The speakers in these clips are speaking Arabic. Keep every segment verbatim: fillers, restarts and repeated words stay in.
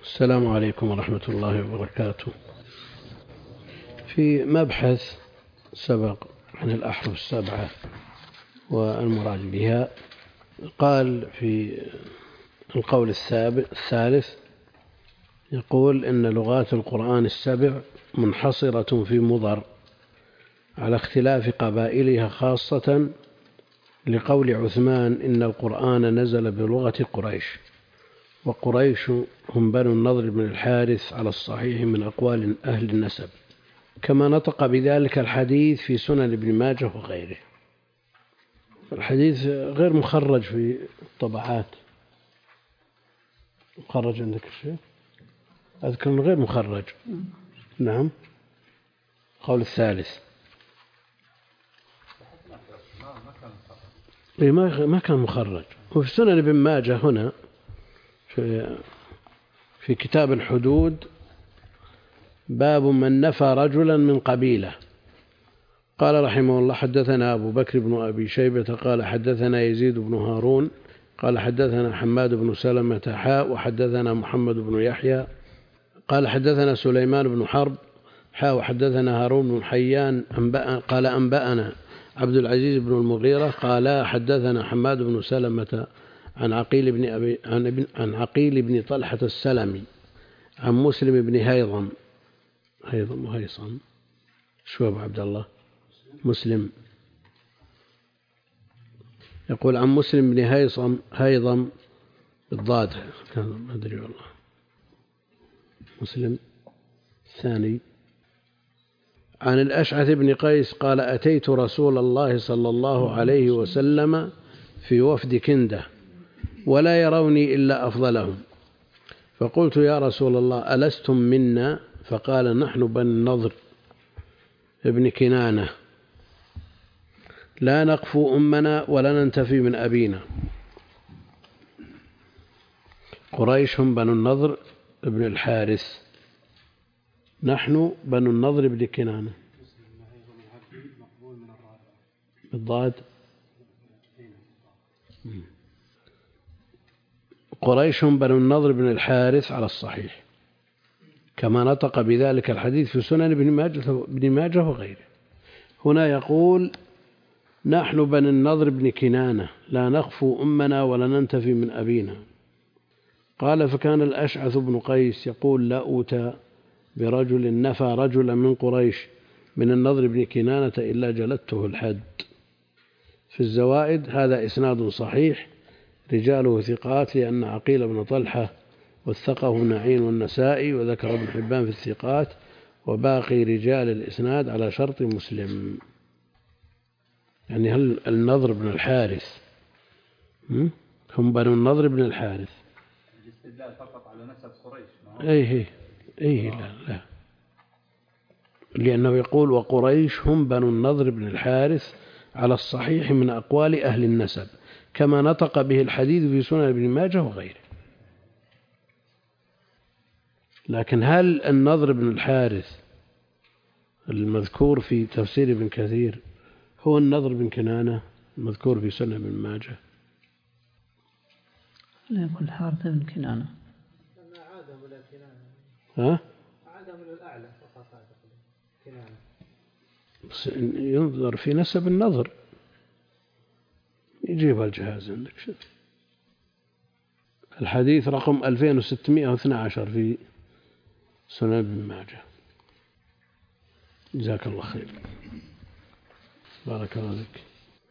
السلام عليكم ورحمة الله وبركاته. في مبحث سبق عن الأحرف السبعة والمراد بها، قال في القول الثالث يقول إن لغات القرآن السبع منحصرة في مضر على اختلاف قبائلها، خاصة لقول عثمان إن القرآن نزل بلغة قريش، وقريش هم بنو النضر بن الحارث على الصحيح من أقوال أهل النسب، كما نطق بذلك الحديث في سنن ابن ماجه وغيره. الحديث غير مخرج في الطبعات. مخرج عندك الشيء؟ أذكر أنه غير مخرج. نعم. قول الثالث ما كان مخرج. وفي سنن ابن ماجه هنا في, في كتاب الحدود باب من نفى رجلا من قبيلة. قال رحمه الله: حدثنا أبو بكر بن أبي شيبة قال حدثنا يزيد بن هارون قال حدثنا حماد بن سلمة حاء وحدثنا محمد بن يحيى قال حدثنا سليمان بن حرب حاء وحدثنا هارون بن حيان قال أنبأنا عبد العزيز بن المغيرة قال حدثنا حماد بن سلمة عن عقيل بن أبي عن, عن عقيل بن طلحة السلمي عن مسلم بن هيضم هيضم وهيصم شو أبو عبد الله مسلم يقول عن مسلم بن هيصم هيضم بالضاد كان ما أدري والله مسلم الثاني عن الأشعث بن قيس قال أتيت رسول الله صلى الله عليه وسلم في وفد كندة ولا يروني إلا أفضلهم، فقلت يا رسول الله ألستم منا؟ فقال نحن بني النضر ابن كنانة لا نقفو أمنا ولا ننتفي من أبينا. قريش هم بنو النضر ابن الحارث، نحن بنو النضر ابن كنانة بالضاد. قريش هم بنو النضر بن الحارث على الصحيح، كما نطق بذلك الحديث في سنن ابن ماجه, ابن ماجه وغيره. هنا يقول نحن بنو النضر بن كنانة لا نخفو أمنا ولا ننتفي من أبينا. قال فكان الأشعث بن قيس يقول لا أوتى برجل نفى رجلا من قريش من النضر بن كنانة إلا جلدته الحد. في الزوائد هذا إسناد صحيح رجاله ثقات، لأن عقيل بن طلحة وثقه نعين والنسائي، وذكر ابن حبان في الثقات، وباقي رجال الإسناد على شرط مسلم. يعني هل النضر بن الحارث هم بنو النضر بن الحارث؟ الاستدلال فقط على نسب قريش. أيه أيه لا لا لأنه يقول وقريش هم بنو النضر بن الحارث على الصحيح من أقوال أهل النسب، كما نطق به الحديث في سنن ابن ماجه وغيره. لكن هل النضر بن الحارث المذكور في تفسير ابن كثير هو النضر بن كنانة المذكور في سنن ابن ماجه؟ لا يقول الحارث بن كنانة. عادهم إلى كنانة. ها؟ عادهم إلى الأعلى فقط كنانة. بس ينظر في نسب النظر. يجيب الجهاز عندك شوف. الحديث رقم ألفين وستمائة واثني عشر في سنن ابن ماجه. جزاك الله خير. بارك الله فيك.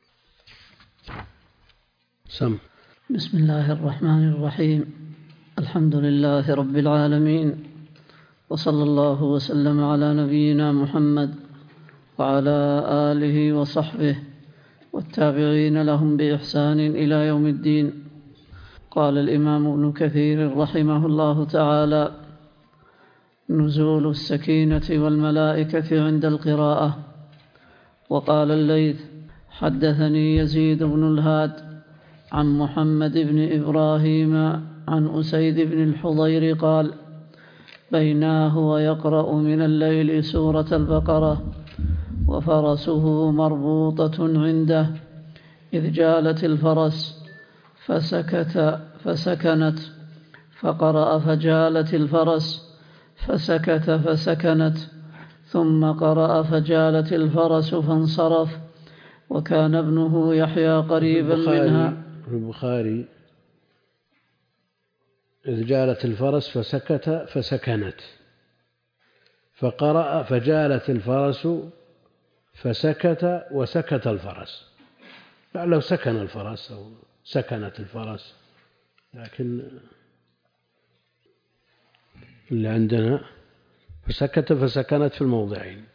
سم. بسم الله الرحمن الرحيم. الحمد لله رب العالمين، وصلى الله وسلم على نبينا محمد وعلى آله وصحبه والتابعين لهم بإحسان إلى يوم الدين. قال الإمام ابن كثير رحمه الله تعالى: نزول السكينة والملائكة عند القراءة. وقال الليث: حدثني يزيد بن الهاد عن محمد بن إبراهيم عن أسيد بن الحضير قال: بيناه ويقرأ من الليل سورة البقرة وفرسه مربوطة عنده إذ جالت الفرس فسكت فسكنت فقرأ فجالت الفرس فسكت فسكنت، ثم قرأ فجالت الفرس فانصرف، وكان ابنه يحيى قريبا منها. في البخاري إذ جالت الفرس فسكت فسكنت، فقرأ فجالت الفرس فسكت وسكت الفرس، لو سكن الفرس أو سكنت الفرس، لكن اللي عندنا فسكت فسكنت في الموضعين.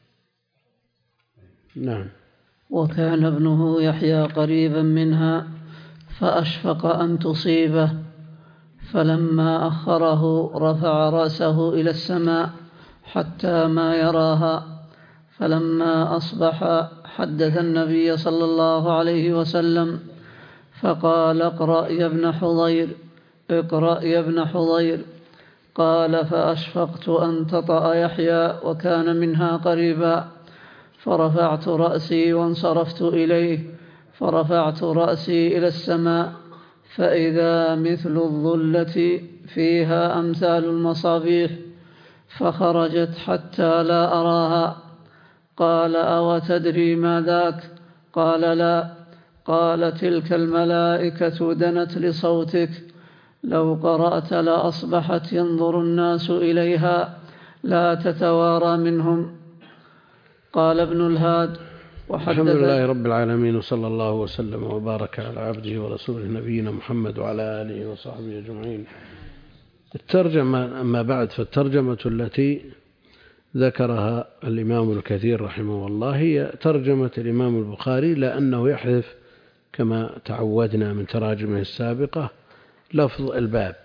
نعم. وكان ابنه يحيى قريبا منها فأشفق أن تصيبه، فلما أخره رفع رأسه إلى السماء حتى ما يراها، فلما أصبح حدث النبي صلى الله عليه وسلم فقال: اقرأ يا ابن حضير، اقرأ يا ابن حضير. قال: فأشفقت أن تطأ يحيى وكان منها قريبا، فرفعت رأسي وانصرفت إليه، فرفعت رأسي إلى السماء فإذا مثل الظلة فيها أمثال المصابيح، فخرجت حتى لا أراها. قال: أو تدري ما ذاك؟ قال: لا. قال: تلك الملائكة دنت لصوتك، لو قرأت لأصبحت ينظر الناس إليها لا تتوارى منهم. قال ابن الهاد: الحمد لله رب العالمين، وصلى الله وسلم وبارك على عبده ورسوله نبينا محمد وعلى آله وصحبه أجمعين. الترجمة أما بعد، فالترجمة التي ذكرها الإمام الكثير رحمه الله هي ترجمة الإمام البخاري، لأنه يحذف كما تعودنا من تراجمه السابقة لفظ الباب.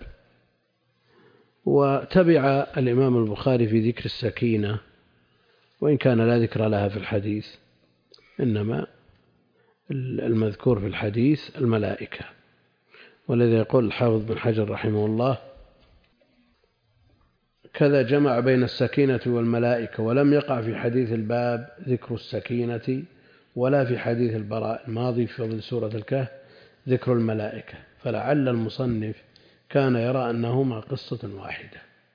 وتبع الإمام البخاري في ذكر السكينة، وإن كان لا ذكر لها في الحديث، إنما المذكور في الحديث الملائكة. والذي يقول الحافظ بن حجر رحمه الله: كذا جمع بين السكينة والملائكة، ولم يقع في حديث الباب ذكر السكينة، ولا في حديث البراء الماضي في فضل سورة الكهف ذكر الملائكة، فلعل المصنف كان يرى أنهما قصة واحدة،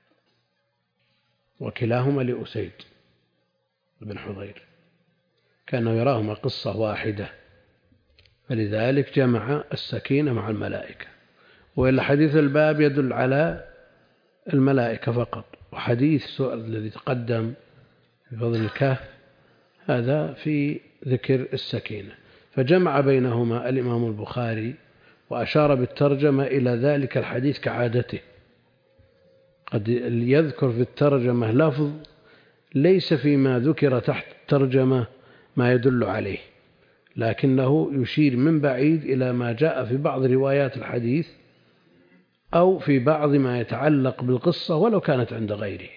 وكلاهما لأسيد بن حضير، كانه يراهما قصة واحدة، فلذلك جمع السكينة مع الملائكة. وإلا حديث الباب يدل على الملائكة فقط، وحديث سؤال الذي تقدم في فضل الكهف هذا في ذكر السكينة، فجمع بينهما الإمام البخاري، وأشار بالترجمة إلى ذلك الحديث كعادته، قد يذكر في الترجمة لفظ ليس فيما ذكر تحت الترجمة ما يدل عليه، لكنه يشير من بعيد إلى ما جاء في بعض روايات الحديث أو في بعض ما يتعلق بالقصة ولو كانت عند غيره.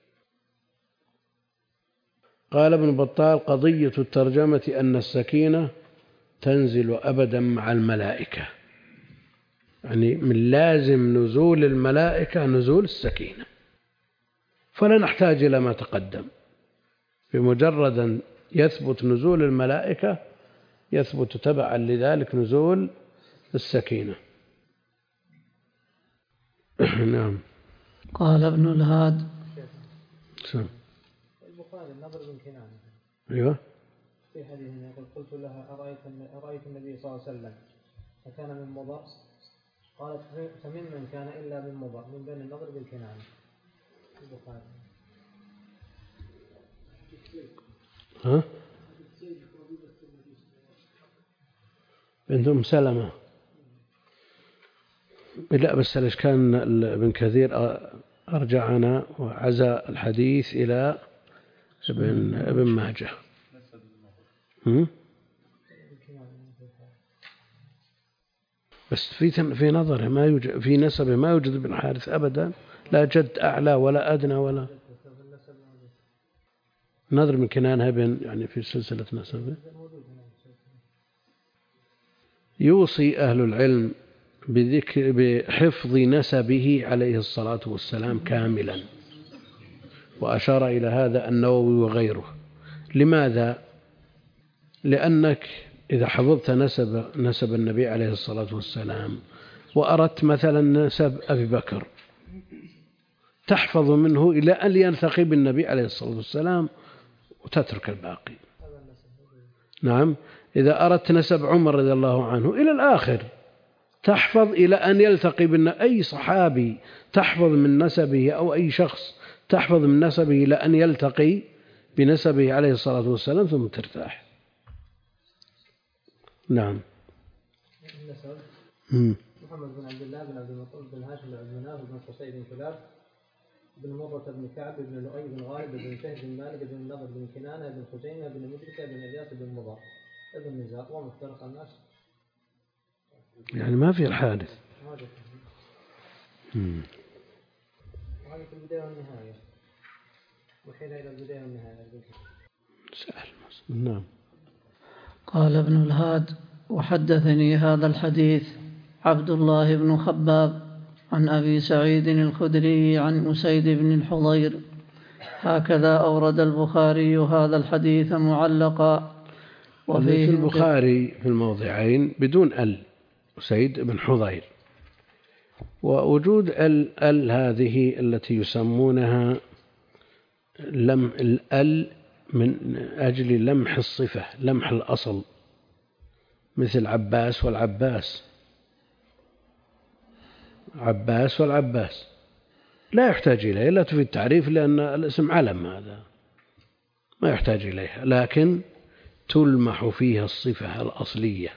قال ابن بطال: قضية الترجمة أن السكينة تنزل أبدا مع الملائكة، يعني من لازم نزول الملائكة نزول السكينة، فلا نحتاج إلى ما تقدم، بمجرد أن يثبت نزول الملائكة يثبت تبعا لذلك نزول السكينة. نعم. قال ابن الهاد: البخاري النضر بن كنانة أيوه في حديث يقول: قلت لها: أرأيت أرأيت النبي صلى الله عليه وسلم أكان من مضر؟ قالت: فممن كان إلا من مضر من بني النضر بن كنانة. البخاري. ها؟ بنت أم سلمة. لا بس الإشكال ابن كثير أرجعنا وعزى الحديث إلى ابن ابن ماجه. بس في في نظره ما يوجد في نسبه ما يوجد ابن حارث أبدا، لا جد أعلى ولا أدنى ولا نظر من كنانة ابن يعني في سلسلة نسبه. يوصي أهل العلم بذكر بحفظ نسبه عليه الصلاة والسلام كاملا، وأشار إلى هذا النووي وغيره. لماذا؟ لأنك إذا حفظت نسب نسب النبي عليه الصلاة والسلام وأردت مثلا نسب أبي بكر تحفظ منه إلى أن يلتقي بالنبي عليه الصلاة والسلام وتترك الباقي. نعم، إذا أردت نسب عمر رضي الله عنه إلى الآخر تحفظ إلى أن يلتقي بالنبي. أي صحابي تحفظ من نسبه أو أي شخص تحفظ من نسبه إلى أن يلتقي بنسبه عليه الصلاة والسلام ثم ترتاح. نعم. محمد بن عبد الله بن عبد المطلب بن هاشم بن عبد مناف بن قصي بن كلاب بن مرة بن كعب بن لؤي بن غالب بن شهر بن مالك بن النضر بن كنانة بن خزيمة بن مدركة بن إلياس بن مضر ابن نزار ومفترق الناس. يعني ما في الحادث. هذه في البداية والنهاية وحين إلى البداية والنهاية. سهل. نعم. قال ابن الهاد: وحدثني هذا الحديث عبد الله بن خباب عن أبي سعيد الخدري عن أسيد بن الحضير. هكذا أورد البخاري هذا الحديث معلقا. وفيه في البخاري في الموضعين بدون ال أسيد بن حضير، ووجود ال ال هذه التي يسمونها لم ال من أجل لمح الصفة، لمح الأصل، مثل عباس والعباس، عباس والعباس لا يحتاج إليه، لا تفيد التعريف لأن الاسم علم، هذا ما يحتاج إليها، لكن تلمح فيها الصفة الأصلية.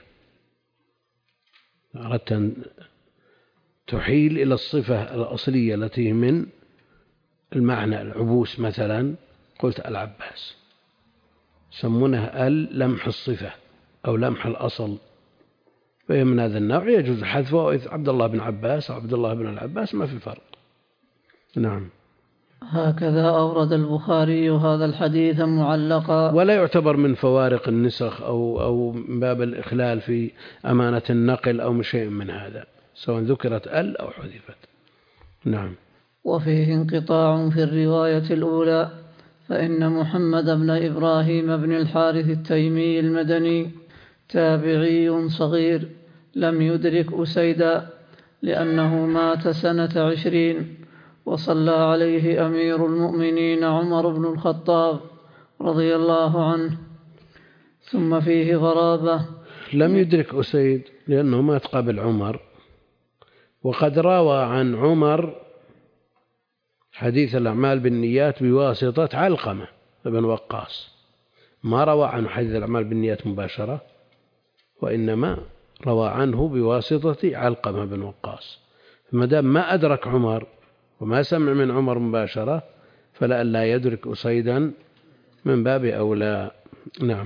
أردت أن تحيل إلى الصفة الأصلية التي من المعنى العبوس مثلا، قلت العباس، سمونها ال لمح الصفة أو لمح الأصل، فهي من هذا النوع يجوز حذفه. إذ عبد الله بن عباس أو عبد الله بن العباس ما في فرق. نعم. هكذا أورد البخاري هذا الحديث معلقا، ولا يعتبر من فوارق النسخ أو أو من باب الإخلال في أمانة النقل أو من شيء من هذا، سواء ذكرت ال أو حذفت. نعم. وفيه انقطاع في الرواية الأولى، فإن محمد بن إبراهيم بن الحارث التيمي المدني تابعي صغير لم يدرك أسيدا، لأنه مات سنة عشرين وصلى عليه أمير المؤمنين عمر بن الخطاب رضي الله عنه. ثم فيه غرابة، لم يدرك أسيد لأنه مات قبل عمر، وقد روى عن عمر حديث الأعمال بالنيات بواسطة علقمة بن وقاص، ما روى عنه حديث الأعمال بالنيات مباشرة، وإنما روى عنه بواسطة علقمة بن وقاص. فما دام ما أدرك عمر وما سمع من عمر مباشرة فلألا يدرك أسيدا من باب أولى. نعم.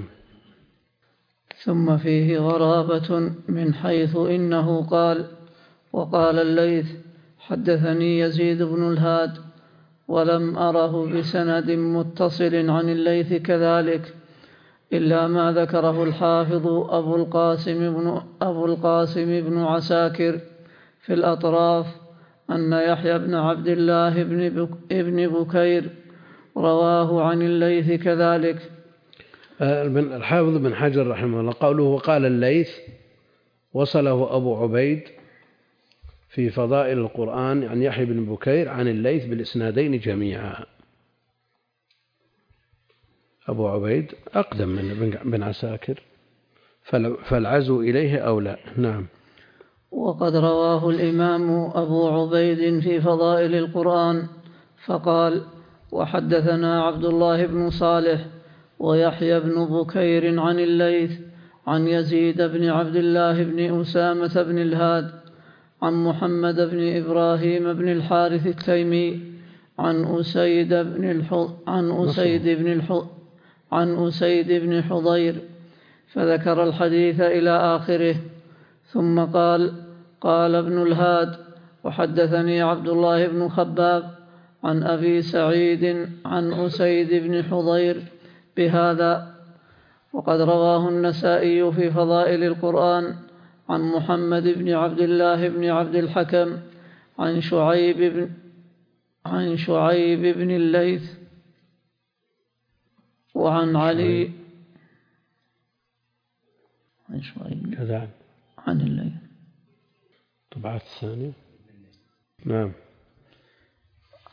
ثم فيه غرابة من حيث إنه قال: وقال الليث حدثني يزيد بن الهاد، ولم أره بسند متصل عن الليث كذلك، إلا ما ذكره الحافظ أبو القاسم بن, أبو القاسم بن عساكر في الأطراف أن يحيى بن عبد الله بن, بك ابن بكير رواه عن الليث كذلك. الحافظ بن حجر رحمه الله قوله وقال الليث وصله أبو عبيد في فضائل القرآن عن يحيى بن بكير عن الليث بالإسنادين جميعا. أبو عبيد أقدم من بن عساكر فالعزو إليه أولى. نعم. وقد رواه الإمام أبو عبيد في فضائل القرآن فقال: وحدثنا عبد الله بن صالح ويحيى بن بكير عن الليث عن يزيد بن عبد الله بن أسامة بن الهاد عن محمد بن إبراهيم بن الحارث التيمي عن أسيد بن الح... عن أسيد بن الح... عن أسيد بن حضير، فذكر الحديث إلى آخره، ثم قال: قال ابن الهاد: وحدثني عبد الله بن خباب عن أبي سعيد عن أسيد بن حضير بهذا. وقد رواه النسائي في فضائل القرآن عن محمد بن عبد الله بن عبد الحكم عن شعيب بن, عن شعيب بن الليث وعن علي عن شعيب كذا عن الليث. طبعات الثانية. نعم.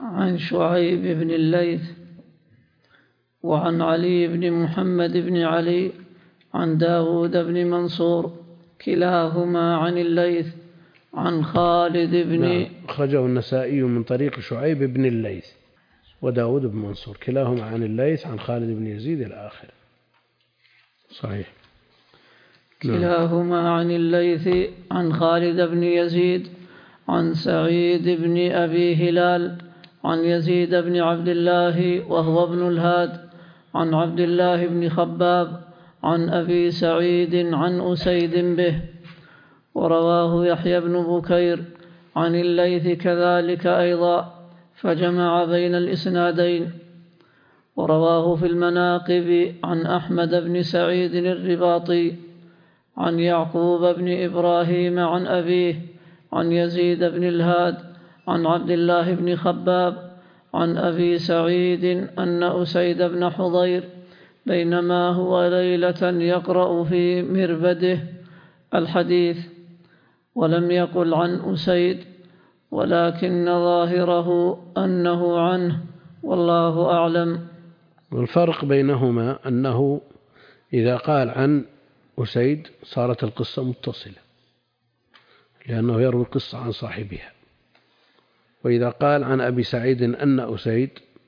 عن شعيب بن الليث وعن علي بن محمد بن علي عن داود بن منصور كلاهما عن الليث عن خالد بن نعم. أخرجه النسائي من طريق شعيب بن الليث وداود بن منصور كلاهما عن الليث عن خالد بن يزيد الآخر. صحيح. كلاهما عن الليث عن خالد بن يزيد عن سعيد بن أبي هلال عن يزيد بن عبد الله وهو ابن الهاد عن عبد الله بن خباب عن أبي سعيد عن أسيد به. ورواه يحيى بن بكير عن الليث كذلك أيضا فجمع بين الإسنادين. ورواه في المناقب عن أحمد بن سعيد الرباطي عن يعقوب بن إبراهيم عن أبيه عن يزيد بن الهاد عن عبد الله بن خباب عن أبي سعيد أن أسيد بن حضير بينما هو ليلة يقرأ في مربده الحديث ولم يقل عن أسيد ولكن ظاهره أنه عنه والله أعلم. والفرق بينهما أنه إذا قال عن أسيد صارت القصة متصلة لأنه يروي القصة عن صاحبها، وإذا قال عن أبي سعيد أن أسيد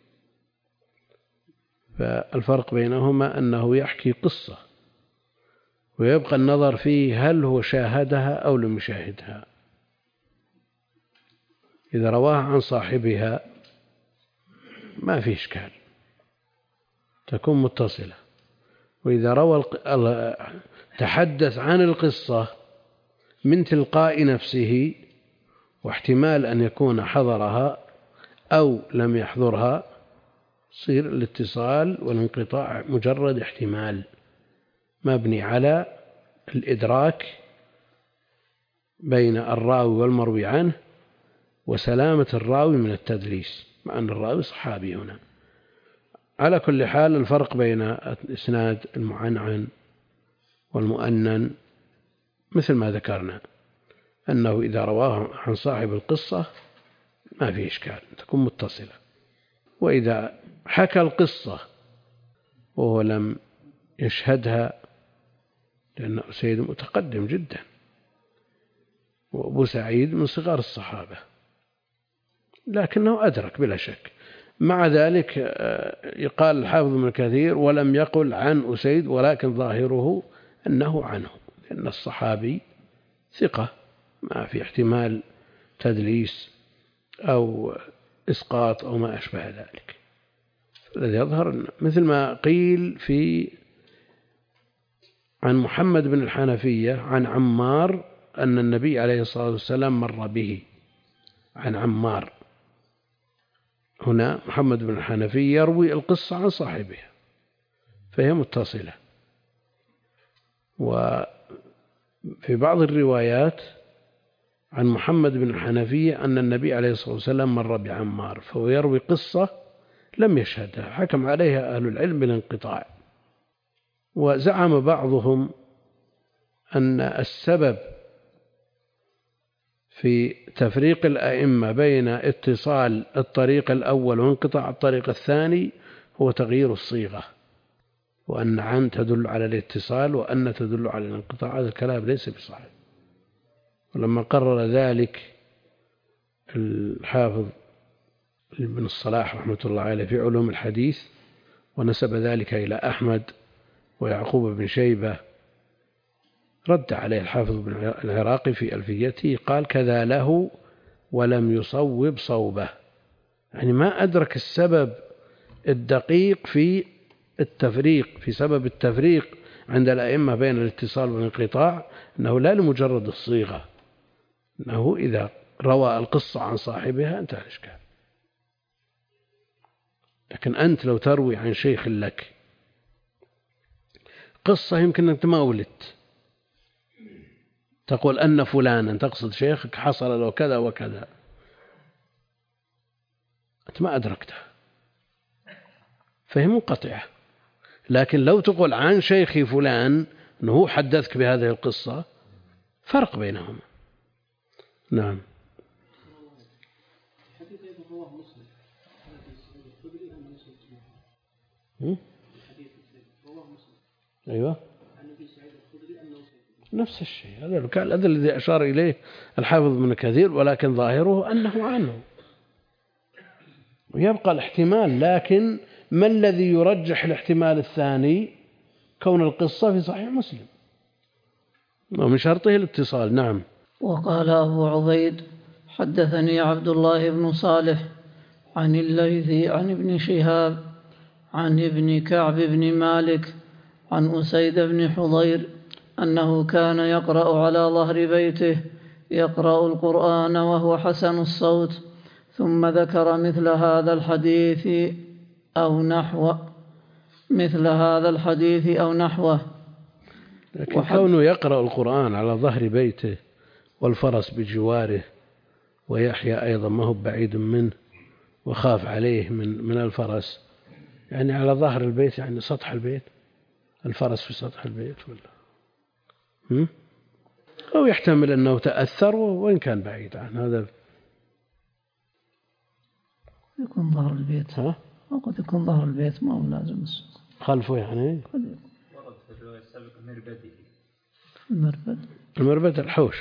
فالفرق بينهما أنه يحكي قصة ويبقى النظر فيه هل هو شاهدها أو لم يشاهدها. إذا رواها عن صاحبها ما في إشكال تكون متصلة، وإذا روى تحدث عن القصة من تلقاء نفسه واحتمال أن يكون حضرها أو لم يحضرها صير الاتصال والانقطاع مجرد احتمال مبني على الإدراك بين الراوي والمروي عنه وسلامة الراوي من التدليس مع أن الراوي صحابي هنا. على كل حال الفرق بين الإسناد المعنعن والمؤنن مثل ما ذكرنا أنه إذا رواه عن صاحب القصة ما في إشكال تكون متصلة، وإذا حكى القصة وهو لم يشهدها لأن أسيد متقدم جدا وأبو سعيد من صغار الصحابة لكنه أدرك بلا شك، مع ذلك يقال الحافظ ابن كثير ولم يقل عن أسيد ولكن ظاهره أنه عنه لأن الصحابي ثقة ما في احتمال تدليس أو إسقاط أو ما أشبه ذلك. الذي يظهر مثل ما قيل في عن محمد بن الحنفية عن عمار أن النبي عليه الصلاة والسلام مر به عن عمار. هنا محمد بن الحنفية يروي القصة عن صاحبها فهي متصلة. وفي بعض الروايات عن محمد بن الحنفية أن النبي عليه الصلاة والسلام مر بعمار فهو يروي قصة لم يشهدها حكم عليها أهل العلم بالانقطاع. وزعم بعضهم أن السبب في تفريق الأئمة بين اتصال الطريق الأول وانقطاع الطريق الثاني هو تغيير الصيغة، وأن عن تدل على الاتصال وأن تدل على الانقطاع. هذا الكلام ليس بصحيح. ولما قرر ذلك الحافظ ابن الصلاح رحمة الله عليه في علوم الحديث ونسب ذلك إلى أحمد ويعقوب بن شيبة رد عليه الحافظ بن العراقي في ألفيته قال كذا له ولم يصوب صوبه، يعني ما أدرك السبب الدقيق في التفريق في سبب التفريق عند الأئمة بين الاتصال والانقطاع أنه لا لمجرد الصيغة، أنه إذا روى القصة عن صاحبها انتهى الإشكال. لكن أنت لو تروي عن شيخ لك قصة يمكن أنك ما ولدت تقول أن فلانا تقصد شيخك حصل له كذا وكذا أنت ما أدركتها فهي منقطعة. لكن لو تقول عن شيخي فلان أنه حدثك بهذه القصة فرق بينهما. نعم. حديث أيضا رواه مسلم حديث سعيد الخدري أن مسلم حديث رواه مسلم أيوة عن أبي سعيد الخدري أنه نفس الشيء. هذا الذي أشار إليه الحافظ ابن كثير، ولكن ظاهره أنه عنه، ويبقى الاحتمال. لكن ما الذي يرجح الاحتمال الثاني؟ كون القصة في صحيح مسلم ومن شرطه الاتصال. نعم. وقال أبو عبيد حدثني عبد الله بن صالح عن الليث عن ابن شهاب عن ابن كعب بن مالك عن أسيد بن حضير أنه كان يقرأ على ظهر بيته يقرأ القرآن وهو حسن الصوت، ثم ذكر مثل هذا الحديث أو نحوه مثل هذا الحديث أو نحوه. لكن كونه يقرأ القرآن على ظهر بيته والفرس بجواره ويحيى أيضا ما هو بعيد منه وخاف عليه من من الفرس، يعني على ظهر البيت يعني سطح البيت، الفرس في سطح البيت ولا هم؟ أو يحتمل أنه تأثر وإن كان بعيد عن هذا. يكون ظهر البيت ها؟ وقد يكون ظهر البيت ما هو لازم خلفه يعني. ورد في الرواية السابقة مربده. المربد المربد الحوش.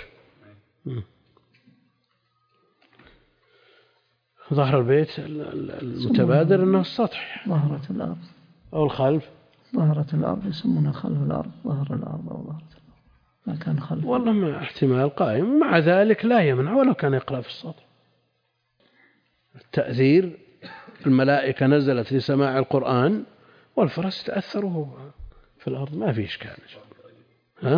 ظهر البيت المتبادر أنه السطح، ظهرة الأرض أو الخلف. ظهرة الأرض يسمونها خلف الأرض، ظهر الأرض أو ظهرة الأرض ما كان خلف. والله ما احتمال قائم، مع ذلك لا يمنع ولو كان يقرأ في السطح. التأثير الملائكة نزلت لسماع القرآن والفرس تأثروا في الأرض، ما في إشكال. ها؟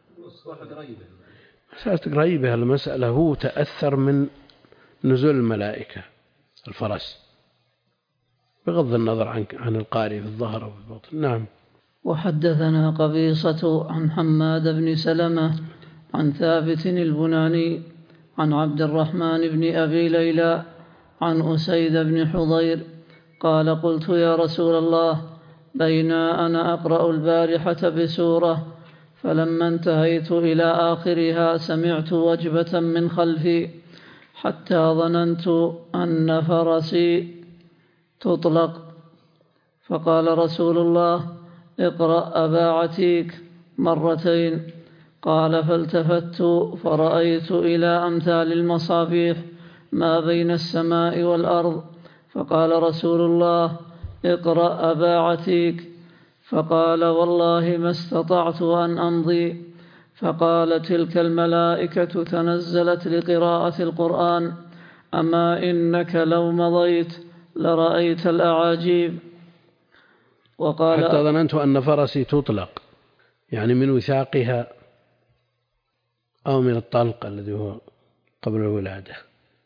مسألة قريبة المسألة، هو تأثر من نزول الملائكة الفرس بغض النظر عن عن القارئ في الظهر أو في البطن. نعم. وحدثنا قبيصة عن حماد بن سلمة عن ثابت البناني عن عبد الرحمن بن أبي ليلى عن أسيد بن حضير قال قلت يا رسول الله بينا أنا أقرأ البارحة بسورة فلما انتهيت إلى آخرها سمعت وجبة من خلفي حتى ظننت أن فرسي تطلق، فقال رسول الله اقرأ أبا عتيك مرتين. قال فالتفت فرأيت إلى أمثال المصابيح ما بين السماء والأرض، فقال رسول الله اقرأ أبا عتيك، فقال والله ما استطعت أن أمضي. فقال تلك الملائكة تنزلت لقراءة القرآن، أما إنك لو مضيت لرأيت الأعاجيب. وقال حتى ظننت أن فرسي تطلق، يعني من وثاقها أو من الطلق الذي هو قبل الولادة.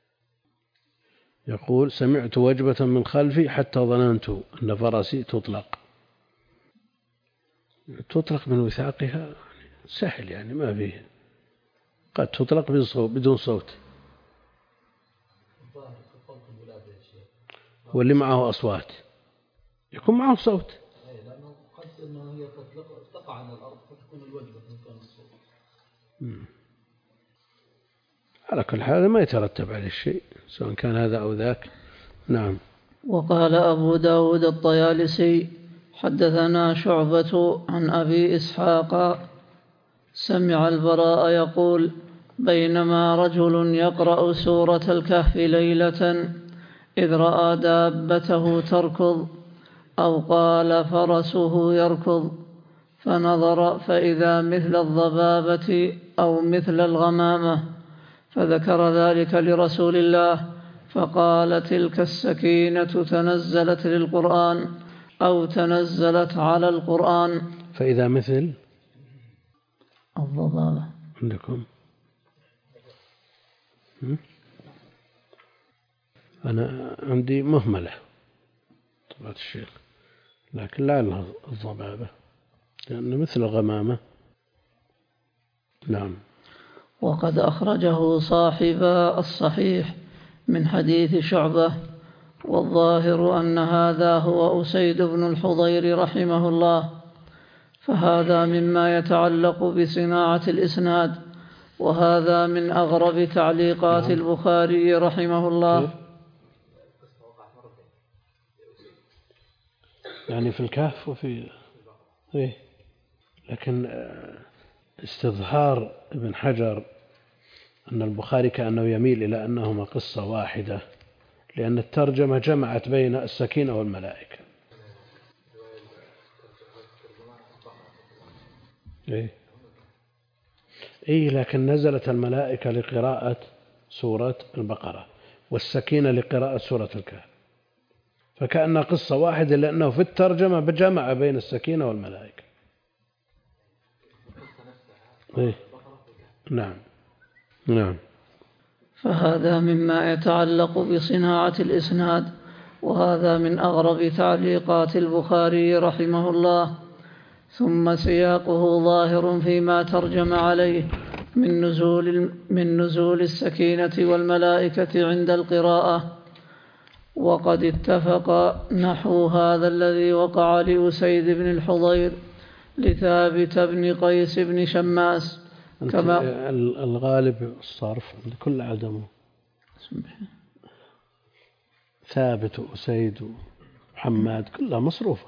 يقول سمعت وجبة من خلفي حتى ظننت أن فرسي تطلق. تطلق من وثاقها سهل، يعني ما فيه، قد تطلق بدون صوت. واللي معه أصوات يكون معه صوت. لأنه قد أنه هي تقع على الأرض فتكون الوجبة من كان الصوت. على كل حال ما يترتب عليه الشيء سواء كان هذا أو ذاك. نعم. وقال أبو داود الطيالسي حدثنا شعبة عن أبي إسحاق سمع البراء يقول بينما رجل يقرأ سورة الكهف ليلة إذ رأى دابته تركض أو قال فرسه يركض، فنظر فإذا مثل الضبابة أو مثل الغمامة، فذكر ذلك لرسول الله فقال تلك السكينة تنزلت للقرآن أو تنزلت على القرآن. فإذا مثل الضبابة عندكم أنا عندي مهملة طبعا الشيخ، لكن لا الضبابة لأنه مثل الغمامة. نعم. وقد أخرجه صاحب الصحيح من حديث شعبة، والظاهر أن هذا هو أسيد بن الحضير رحمه الله، فهذا مما يتعلق بصناعة الإسناد، وهذا من أغرب تعليقات البخاري رحمه الله. يعني في الكهف وفي إيه. لكن استظهار ابن حجر أن البخاري كأنه يميل إلى أنهما قصة واحدة لأن الترجمة جمعت بين السكينة والملائكة. إيه. إيه لكن نزلت الملائكة لقراءة سورة البقرة والسكينة لقراءة سورة الكهف، فكأنها قصة واحدة لأنه في الترجمة بجمع بين السكينة والملائكة. إيه؟ نعم نعم. فهذا مما يتعلق بصناعة الإسناد، وهذا من أغرب تعليقات البخاري رحمه الله. ثم سياقه ظاهر فيما ترجم عليه من نزول من نزول السكينة والملائكة عند القراءة. وقد اتفق نحو هذا الذي وقع لأسيد بن الحضير لثابت بن قيس بن شماس كما الغالب الصرف لكل عدمه ثابت وأسيد وحماد كلها مصروفة.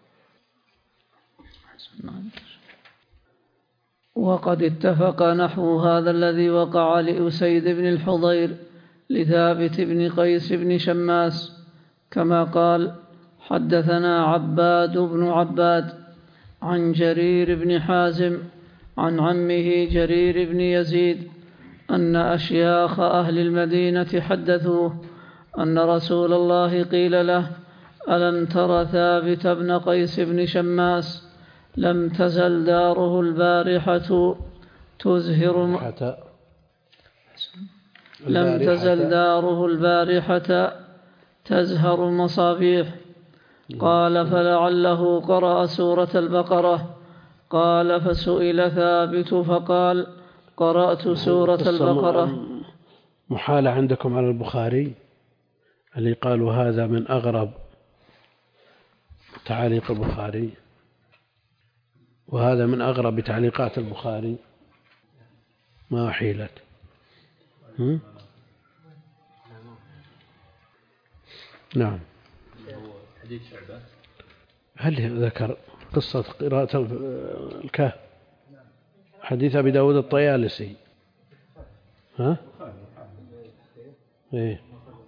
وقد اتفق نحو هذا الذي وقع لأسيد بن الحضير لثابت بن قيس بن شماس كما قال: حدثنا عباد بن عباد عن جرير بن حازم عن عمه جرير بن يزيد أن أشياخ أهل المدينة حدثوه أن رسول الله قيل له: ألم تر ثابت بن قيس بن شماس لم تزل داره البارحة تزهر لم تزل داره البارحة تزهر مصابيح. قال: فلعله قرأ سورة البقرة. قال: فسئل ثابت فقال: قرأت سورة البقرة. محالة عندكم على البخاري اللي قالوا هذا من أغرب تعاليق البخاري، وهذا من أغرب تعليقات البخاري، ما حيلت. هم؟ نعم. هل ذكر قصة قراءة الكهف؟ حديث أبي داود الطيالسي. ها؟ إيه؟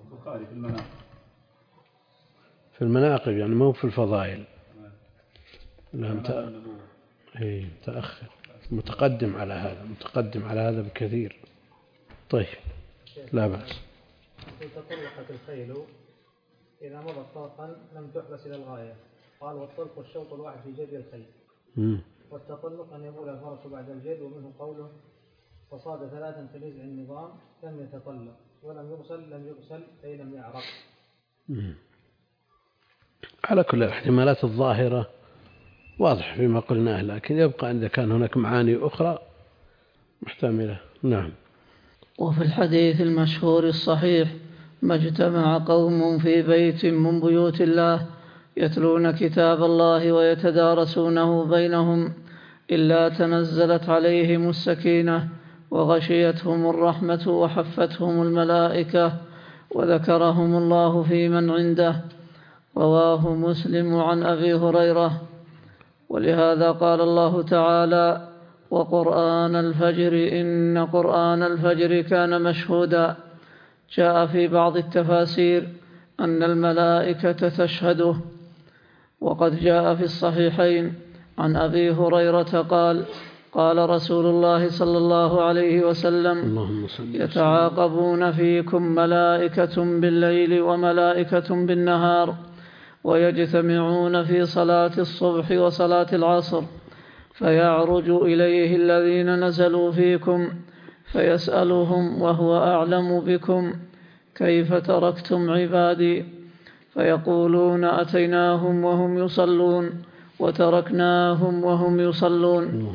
في المناقب يعني مو في الفضائل. لا مت... إيه متأخر، متقدم على هذا متقدم على هذا بكثير. طيب لا بأس. تطلقت الخيل إذا مضت طرقا لم تحبس إلى الغاية. قال: والطلق الشوط الواحد في جد الخيل. مم. والتطلق أن يبول الفرس بعد الجد، ومنه قوله: فصاد ثلاثا في نزع النظام لم يتطلق ولم يغسل لم يغسل أي لم يعرق. مم. على كل الاحتمالات الظاهرة واضح فيما قلناه، لكن يبقى إذا كان هناك معاني أخرى محتملة. نعم. وفي الحديث المشهور الصحيح: ما اجتمع قوم في بيت من بيوت الله يتلون كتاب الله ويتدارسونه بينهم إلا تنزلت عليهم السكينة وغشيتهم الرحمة وحفتهم الملائكة وذكرهم الله في من عنده. رواه مسلم عن أبي هريرة. ولهذا قال الله تعالى: وقرآن الفجر إن قرآن الفجر كان مشهودا. جاء في بعض التفاسير أن الملائكة تشهده. وقد جاء في الصحيحين عن أبي هريرة قال: قال رسول الله صلى الله عليه وسلم: يتعاقبون فيكم ملائكة بالليل وملائكة بالنهار، ويجتمعون في صلاة الصبح وصلاة العصر، فيعرج إليه الذين نزلوا فيكم فيسألهم وهو أعلم بكم: كيف تركتم عبادي؟ فيقولون: أتيناهم وهم يصلون وتركناهم وهم يصلون.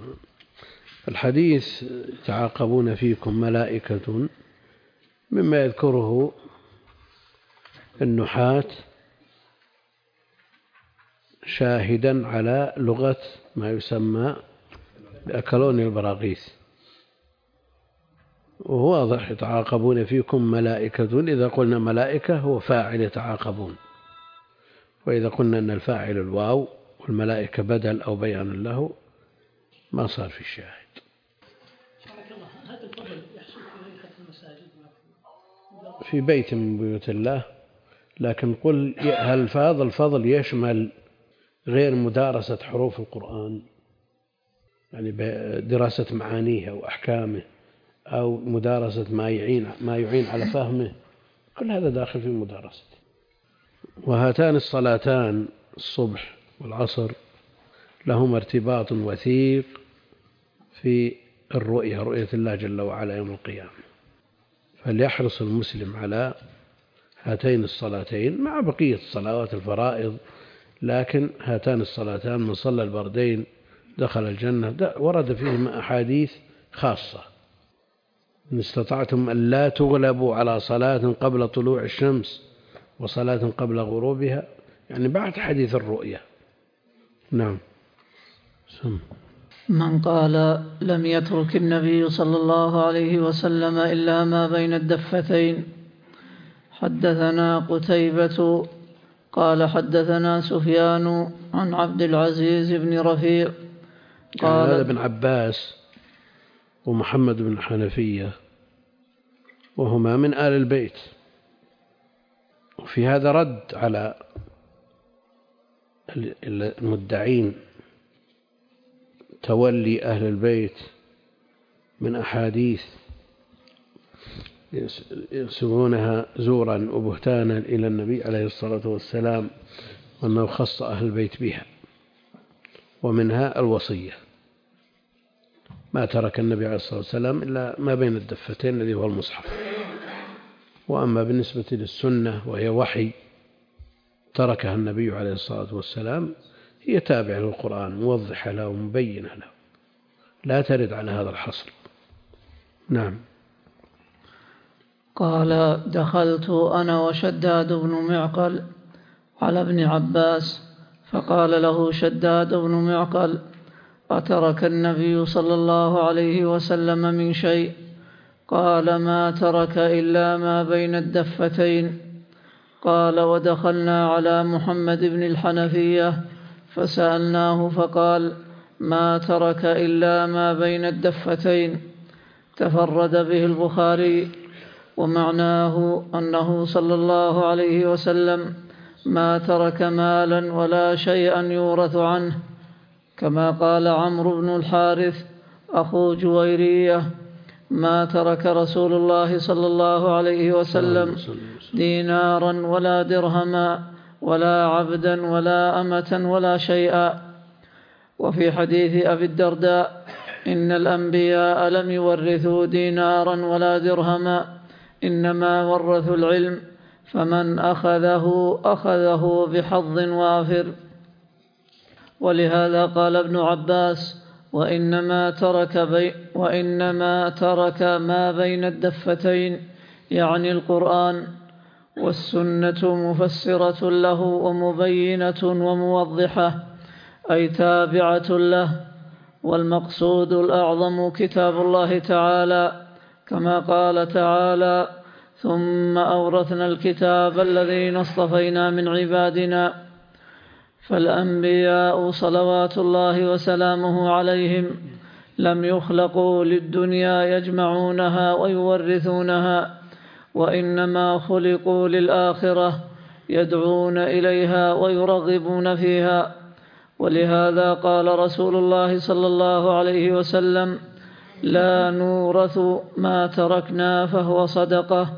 الحديث يتعاقبون فيكم ملائكة مما يذكره النحاة شاهدا على لغة ما يسمى بأكلون البراغيث، وهو واضح يتعاقبون فيكم ملائكة. إذا قلنا ملائكة هو فاعل يتعاقبون، وإذا قلنا أن الفاعل الواو والملائكة بدل أو بيان له ما صار في الشاهد. بارك الله. هذا الفضل يحصل في غير المساجد في بيت من بيوت الله، لكن قل هل هذا الفضل يشمل غير مدارسة حروف القرآن، يعني دراسة معانيه وأحكامه أو مدارسة ما يعين ما يعين على فهمه، كل هذا داخل في مدارسته. وهاتان الصلاتان الصبح والعصر لهما ارتباط وثيق في الرؤية، رؤية الله جل وعلا يوم القيامة، فليحرص المسلم على هاتين الصلاتين مع بقية الصلوات الفرائض، لكن هاتان الصلاتان من صلى البردين دخل الجنة، ورد فيهما أحاديث خاصة: إن استطعتم أن لا تغلبوا على صلاة قبل طلوع الشمس وصلاة قبل غروبها، يعني بعد حديث الرؤية. نعم. سم. من قال لم يترك النبي صلى الله عليه وسلم إلا ما بين الدفتين. حدثنا قتيبة قال حدثنا سفيان عن عبد العزيز بن رفيع قال هذا ابن عباس ومحمد بن حنفية وهما من آل البيت، وفي هذا رد على المدعين تولي أهل البيت من أحاديث ينسبونها زورا وبهتانا إلى النبي عليه الصلاة والسلام، وأنه خص أهل البيت بها، ومنها الوصية: ما ترك النبي عليه الصلاة والسلام إلا ما بين الدفتين الذي هو المصحف. وأما بالنسبة للسنة وهي وحي تركها النبي عليه الصلاة والسلام، هي تابعة للقرآن موضحة له ومبينة له، لا ترد على هذا الحصر. نعم. قال دخلت أنا وشداد بن معقل على ابن عباس فقال له شداد بن معقل: أترك النبي صلى الله عليه وسلم من شيء؟ قال: ما ترك إلا ما بين الدفتين. قال: ودخلنا على محمد بن الحنفية فسألناه فقال: ما ترك إلا ما بين الدفتين. تفرد به البخاري، ومعناه أنه صلى الله عليه وسلم ما ترك مالا ولا شيئا يورث عنه، كما قال عمرو بن الحارث أخو جويرية: ما ترك رسول الله صلى الله عليه وسلم دينارا ولا درهما ولا عبدا ولا أمة ولا شيئا. وفي حديث أبي الدرداء: إن الأنبياء لم يورثوا دينارا ولا درهما، إنما ورثوا العلم، فمن أخذه أخذه بحظ وافر. ولهذا قال ابن عباس: وإنما ترك, بي وإنما ترك ما بين الدفتين، يعني القرآن، والسنة مفسرة له ومبينة وموضحة، أي تابعة له، والمقصود الأعظم كتاب الله تعالى، كما قال تعالى: ثم أورثنا الكتاب الذين اصطفينا من عبادنا. فالأنبياء صلوات الله وسلامه عليهم لم يخلقوا للدنيا يجمعونها ويورثونها، وإنما خلقوا للآخرة يدعون إليها ويرغبون فيها. ولهذا قال رسول الله صلى الله عليه وسلم: لا نورث ما تركنا فهو صدقة.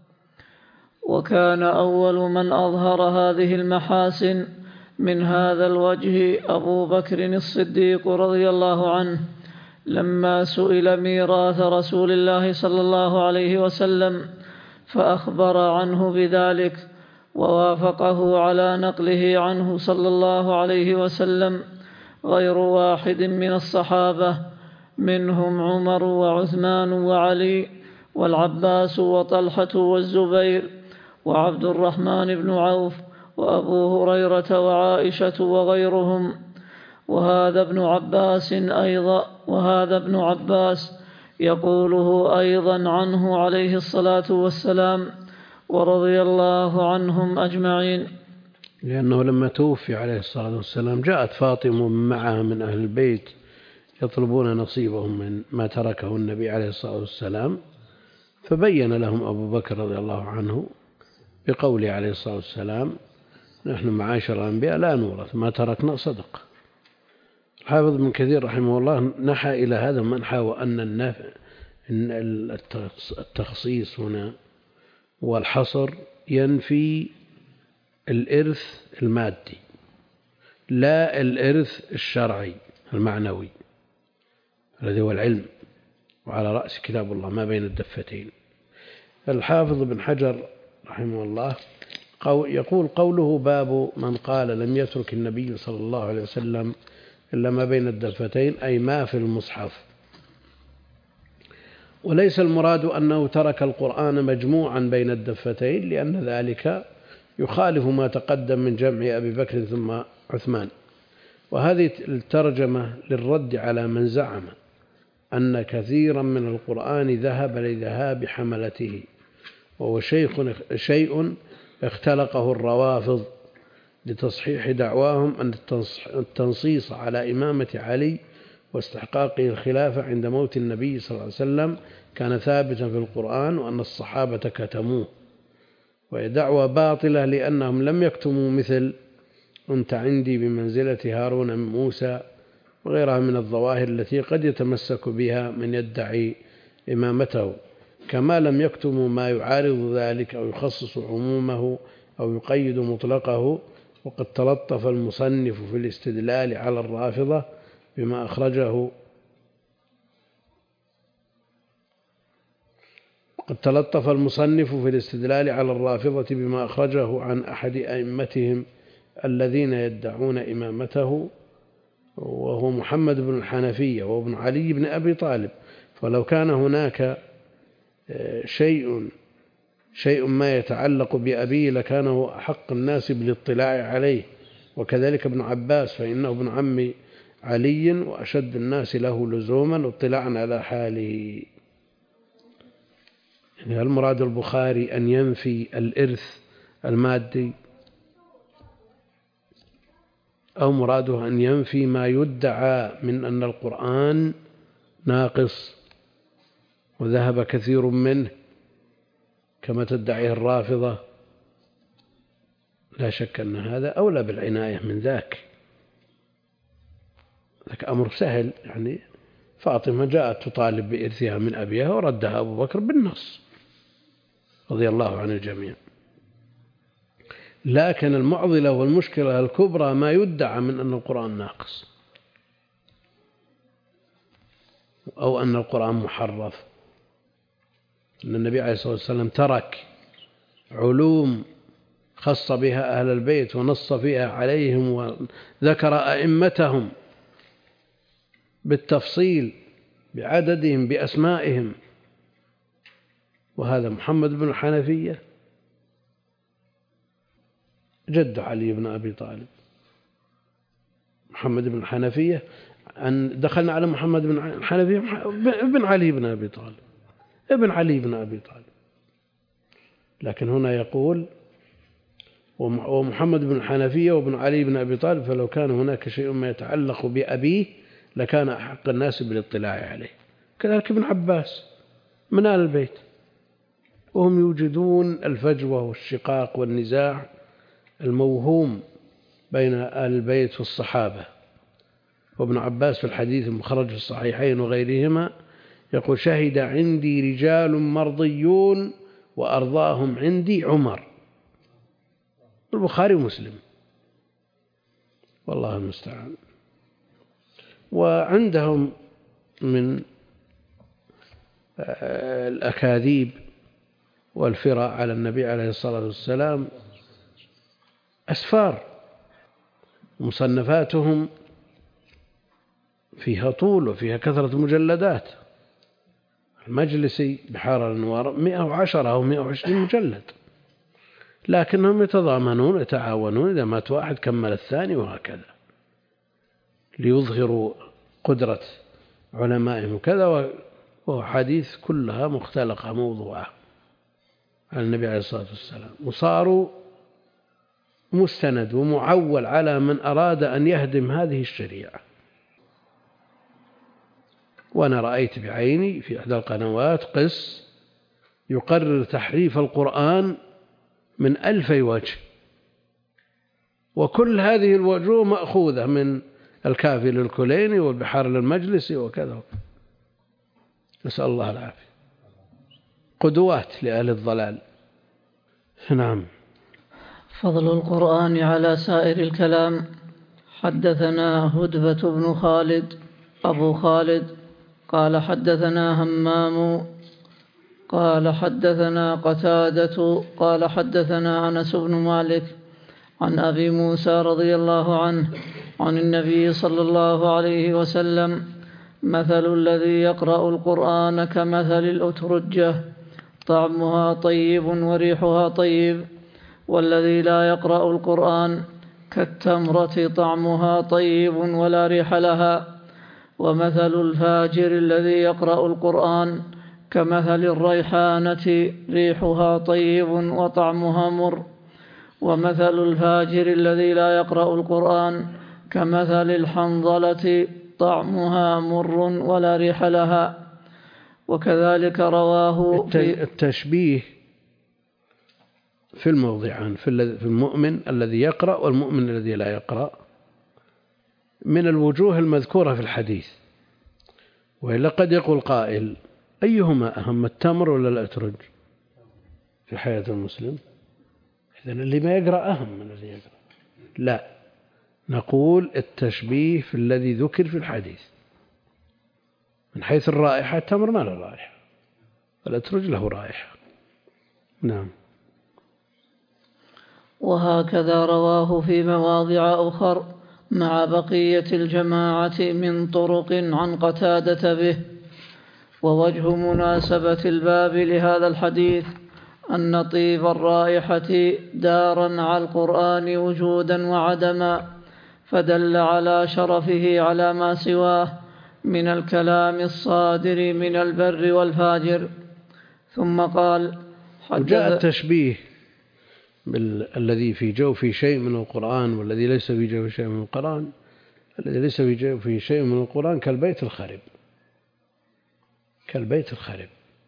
وكان أول من أظهر هذه المحاسن من هذا الوجه أبو بكر الصديق رضي الله عنه، لما سئل ميراث رسول الله صلى الله عليه وسلم فأخبر عنه بذلك، ووافقه على نقله عنه صلى الله عليه وسلم غير واحد من الصحابة، منهم عمر وعثمان وعلي والعباس وطلحة والزبير وعبد الرحمن بن عوف وأبو هريرة وعائشة وغيرهم. وهذا ابن عباس أيضا وهذا ابن عباس يقوله أيضا عنه عليه الصلاة والسلام، ورضي الله عنهم أجمعين. لأنه لما توفي عليه الصلاة والسلام جاءت فاطمة معها من أهل البيت يطلبون نصيبهم من ما تركه النبي عليه الصلاة والسلام، فبين لهم أبو بكر رضي الله عنه بقوله عليه الصلاة والسلام: نحن معاشر الأنبياء لا نورث، ما تركنا صدق. الحافظ ابن كثير رحمه الله نحى إلى هذا المنحى، وأن النفع إن التخصيص هنا والحصر ينفي الإرث المادي لا الإرث الشرعي المعنوي الذي هو العلم، وعلى رأس كتاب الله ما بين الدفتين. الحافظ بن حجر رحمه الله يقول: قوله باب من قال لم يترك النبي صلى الله عليه وسلم إلا ما بين الدفتين، أي ما في المصحف، وليس المراد أنه ترك القرآن مجموعا بين الدفتين، لأن ذلك يخالف ما تقدم من جمع أبي بكر ثم عثمان. وهذه الترجمة للرد على من زعم أن كثيرا من القرآن ذهب لذهاب حملته، وهو شيء اختلقه الروافض لتصحيح دعواهم أن التنصيص على إمامة علي واستحقاقه الخلافة عند موت النبي صلى الله عليه وسلم كان ثابتا في القرآن، وأن الصحابة كتموه، وهي دعوة باطلة لأنهم لم يكتموا مثل أنت عندي بمنزلة هارون من موسى وغيرها من الظواهر التي قد يتمسك بها من يدعي إمامته، كما لم يكتموا ما يعارض ذلك أو يخصص عمومه أو يقيد مطلقه. وقد تلطف المصنف في الاستدلال على الرافضة بما أخرجه قد تلطف المصنف في الاستدلال على الرافضة بما أخرجه عن أحد أئمتهم الذين يدعون إمامته، وهو محمد بن الحنفية وابن علي بن أبي طالب. فلو كان هناك شيء شيء ما يتعلق بأبيه لكانه أحق الناس بالاطلاع عليه، وكذلك ابن عباس فإنه ابن عم علي وأشد الناس له لزوما واطلاعا على حاله. يعني المراد البخاري أن ينفي الإرث المادي، أو مراده أن ينفي ما يدعى من أن القرآن ناقص وذهب كثير منه كما تدعيه الرافضة؟ لا شك أن هذا أولى بالعناية من ذاك. ذاك أمر سهل، يعني فاطمة جاءت تطالب بإرثها من أبيها وردها أبو بكر بالنص رضي الله عن الجميع. لكن المعضلة والمشكلة الكبرى ما يدعى من أن القرآن ناقص أو أن القرآن محرف، أن النبي عليه الصلاة والسلام ترك علوم خص بها أهل البيت ونص فيها عليهم وذكر أئمتهم بالتفصيل بعددهم بأسمائهم، وهذا محمد بن الحنفية جد علي بن أبي طالب. محمد بن الحنفية أن دخلنا على محمد بن الحنفية ابن علي بن أبي طالب ابن علي بن أبي طالب. لكن هنا يقول ومحمد بن الحنفية وابن علي بن أبي طالب، فلو كان هناك شيء ما يتعلق بأبيه لكان أحق الناس بالاطلاع عليه. كذلك ابن عباس من آل البيت، وهم يوجدون الفجوة والشقاق والنزاع الموهوم بين آل البيت والصحابة. وابن عباس في الحديث المخرج في الصحيحين وغيرهما يقول: شهد عندي رجال مرضيون وأرضاهم عندي عمر. البخاري ومسلم، والله المستعان. وعندهم من الأكاذيب والفرع على النبي عليه الصلاة والسلام أسفار، مصنفاتهم فيها طول وفيها كثرة مجلدات. المجلسي بحار الأنوار مئة وعشرة أو مئة وعشرين مجلد، لكنهم يتضامنون يتعاونون، إذا مات واحد كمل الثاني، وهكذا ليظهروا قدرة علمائهم وكذا. وحديث كلها مختلقة موضوعة على النبي عليه الصلاة والسلام. وصاروا مستند ومعول على من أراد أن يهدم هذه الشريعة. وأنا رأيت بعيني في إحدى القنوات قس يقرر تحريف القرآن من ألفي وجه، وكل هذه الوجوه مأخوذة من الكافي للكليني والبحار للمجلسي وكذا. نسأل الله العافية. قدوات لأهل الضلال. نعم. فضل القرآن على سائر الكلام. حدثنا هدبة بن خالد أبو خالد قال حدثنا همام قال حدثنا قتادة قال حدثنا أنس بن مالك عن أبي موسى رضي الله عنه عن النبي صلى الله عليه وسلم: مثل الذي يقرأ القرآن كمثل الأترجة طعمها طيب وريحها طيب، والذي لا يقرأ القرآن كالتمرة طعمها طيب ولا ريح لها. ومثل الفاجر الذي يقرأ القرآن كمثل الريحانة ريحها طيب وطعمها مر. ومثل الفاجر الذي لا يقرأ القرآن كمثل الحنظلة طعمها مر ولا ريح لها. وكذلك رواه في التشبيه في الموضعان، في المؤمن الذي يقرأ والمؤمن الذي لا يقرأ، من الوجوه المذكورة في الحديث. وإلا قد يقول قائل: أيهما أهم، التمر ولا الأترج في حياة المسلم؟ إذن اللي ما يقرأ أهم من الذي يقرأ. لا، نقول التشبيه في الذي ذكر في الحديث. من حيث الرائحة التمر ما له رائحة، الأترج له رائحة. نعم. وهكذا رواه في مواضع أخر مع بقية الجماعة من طرق عن قتادة به. ووجه مناسبة الباب لهذا الحديث أن طيب الرائحة دارا على القرآن وجودا وعدما، فدل على شرفه على ما سواه من الكلام الصادر من البر والفاجر. ثم قال: وجاء التشبيه بالذي في جوف شيء من القرآن والذي ليس في جوف شيء من القرآن. الذي ليس في جوف شيء من القرآن كالبيت الخرب، كالبيت الخرب،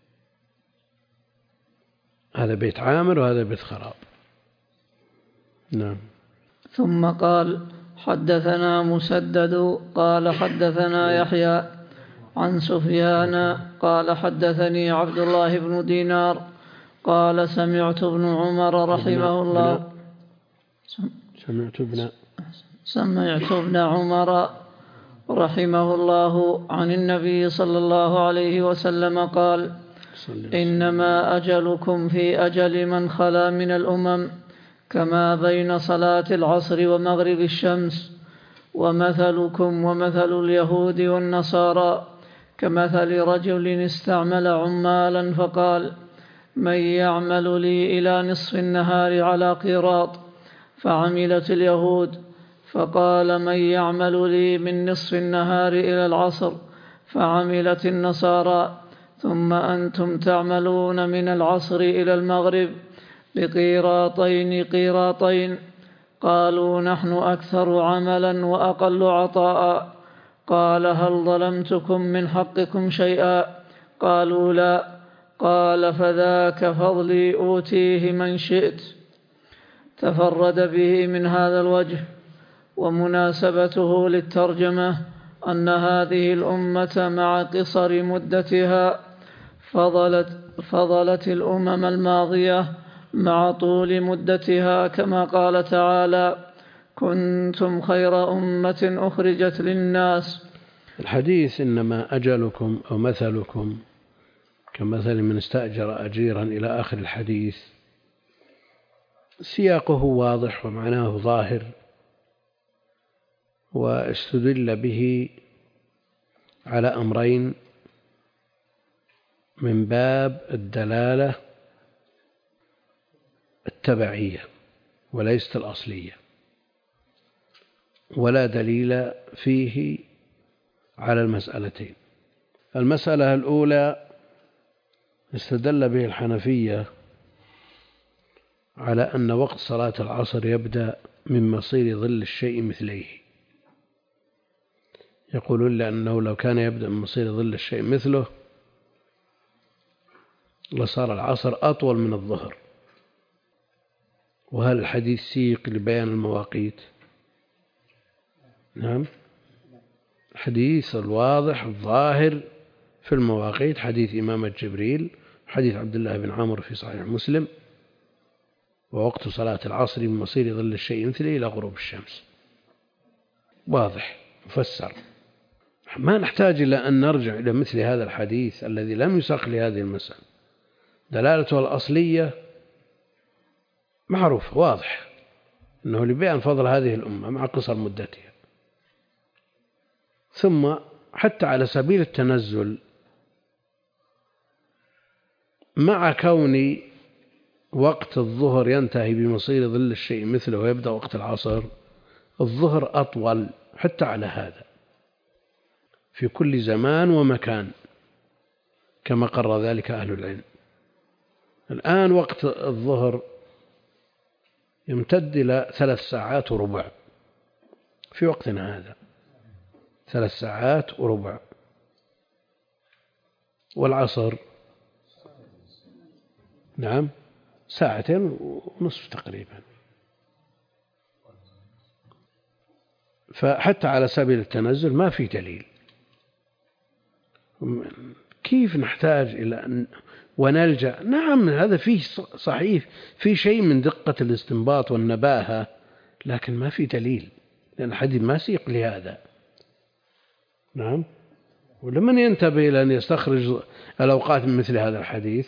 هذا بيت عامر وهذا بيت خراب. نعم. ثم قال: حدثنا مسدد قال حدثنا يحيى عن سفيان قال حدثني عبد الله بن دينار قال سمعت ابن عمر رحمه الله سمعت ابن سمعت ابن عمر رحمه الله عن النبي صلى الله عليه وسلم قال: إنما أجلكم في أجل من خلا من الأمم كما بين صلاة العصر ومغرب الشمس، ومثلكم ومثل اليهود والنصارى كمثل رجل استعمل عمالا فقال: من يعمل لي إلى نصف النهار على قيراط؟ فعملت اليهود. فقال: من يعمل لي من نصف النهار إلى العصر؟ فعملت النصارى. ثم أنتم تعملون من العصر إلى المغرب بقيراطين قيراطين. قالوا: نحن أكثر عملا وأقل عطاء. قال: هل ظلمتكم من حقكم شيئا؟ قالوا: لا. قال: فذاك فضلي أوتيه من شئت. تفرد به من هذا الوجه. ومناسبته للترجمة أن هذه الأمة مع قصر مدتها فضلت, فضلت الأمم الماضية مع طول مدتها، كما قال تعالى: كنتم خير أمة أخرجت للناس. الحديث إنما أجلكم أو مثلكم كمثل من استأجر أجيرا إلى آخر الحديث، سياقه واضح ومعناه ظاهر، واستدل به على أمرين من باب الدلالة التبعية وليست الأصلية، ولا دليل فيه على المسألتين. المسألة الأولى استدل به الحنفية على أن وقت صلاة العصر يبدأ من مصير ظل الشيء مثليه. يقولون لأنه لو كان يبدأ من مصير ظل الشيء مثله لصار العصر أطول من الظهر. وهل الحديث سيق لبيان المواقيت؟ نعم، الحديث الواضح الظاهر في المواقيت حديث إمامة جبريل، حديث عبد الله بن عمرو في صحيح مسلم، ووقت صلاة العصر من مصير ظل الشيء مثله إلى غروب الشمس. واضح مفسر، ما نحتاج إلى أن نرجع إلى مثل هذا الحديث الذي لم يسق لهذه المسألة. دلالته الأصلية معروف واضح أنه لبيان فضل هذه الأمة مع قصر مدتها. ثم حتى على سبيل التنزل، مع كون وقت الظهر ينتهي بمصير ظل الشيء مثله ويبدأ وقت العصر، الظهر أطول حتى على هذا في كل زمان ومكان كما قرر ذلك أهل العلم. الآن وقت الظهر يمتد إلى ثلاث ساعات وربع في وقتنا هذا، ثلاث ساعات وربع. والعصر نعم ساعتين ونصف تقريبا. فحتى على سبيل التنزل ما في دليل. كيف نحتاج إلى أن ونلجأ؟ نعم هذا فيه صحيح، في شيء من دقة الاستنباط والنباهة، لكن ما في دليل لأن الحديث ما سيق لهذا. نعم، ولمن ينتبه إلى أن يستخرج الأوقات من مثل هذا الحديث؟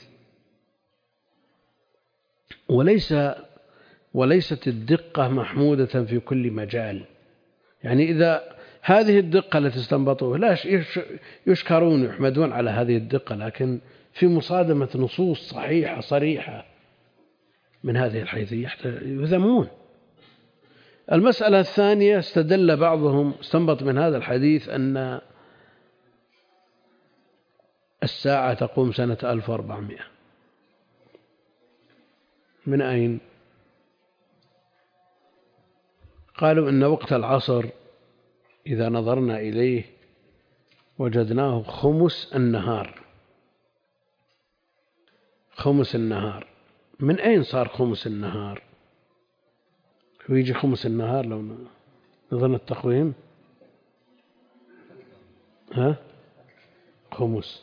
وليس وليست الدقة محمودة في كل مجال. يعني إذا هذه الدقة التي استنبطوها لا يشكرون ويحمدون على هذه الدقة، لكن في مصادمة نصوص صحيحة صريحة من هذه الحيثية يذمون. المسألة الثانية، استدل بعضهم استنبط من هذا الحديث أن الساعة تقوم سنة ألف وأربعمائة. من أين؟ قالوا إن وقت العصر إذا نظرنا إليه وجدناه خمس النهار. خمس النهار من أين صار خمس النهار؟ ويجي خمس النهار لو نظرنا التقويم، ها خمس